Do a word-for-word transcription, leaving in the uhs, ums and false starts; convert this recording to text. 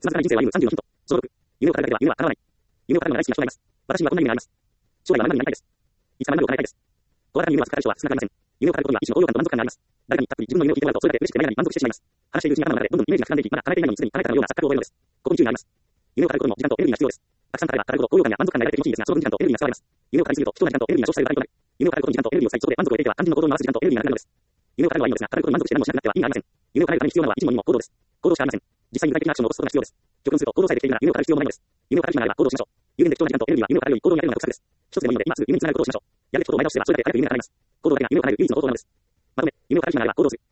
つまずかない人生は歩むさんじゅうのヒント。小ろく。夢を語るだけでは夢は叶わない。夢を語るのが大好きな人がいます。私にはこんな夢があります。将来は何々になりたいです。いつか何を叶えたいです。小型に夢は作った人は少なくありません。夢を語ることには一種の高揚感と満足感があります。誰かにたっぷり自分の夢を聞いてもらうと、それだけ嬉しくて何々に満足してしまいます。話しているうちに頭の中でどんどんイメージが膨らんでいき、まだ叶えていないのにすでに叶えたかのような錯覚を覚えるのです。ここに注意があります。夢を語ることにも時間とエネルギーが必要です。たくさん語れば語るほど高揚感や満足感が得られて気持ちいいですが、その分時間とエネルギーが使われます。夢を語りすぎると、人の時間とエネルギーが消費される場合となる。夢を語ることに時間とエネルギーを割い、そこで満足を得ていては、肝心の行動に回す時間とエネルギーがなくなるのです。夢を語るのはいいのですが、語ることに満足して何もしなくなっては意味がありません。夢を語るために必要なのは一問にも行動です。行動しかありません。実際に具体的なアクションを起こすことが必要です。極論すると、行動さえできているなら夢を語る必要もないのです。夢を語る暇があれば行動しましょう。有限で貴重な時間とエネルギーは夢を語るより行動に充てるのが得策です。一つでもいいので、今すぐ夢につながることをしましょう。やるべきことを前倒しすれば、それだけ早く夢が叶います。行動だけが夢を叶える唯一の方法なのです。まとめ、夢を語る暇があれば行動する。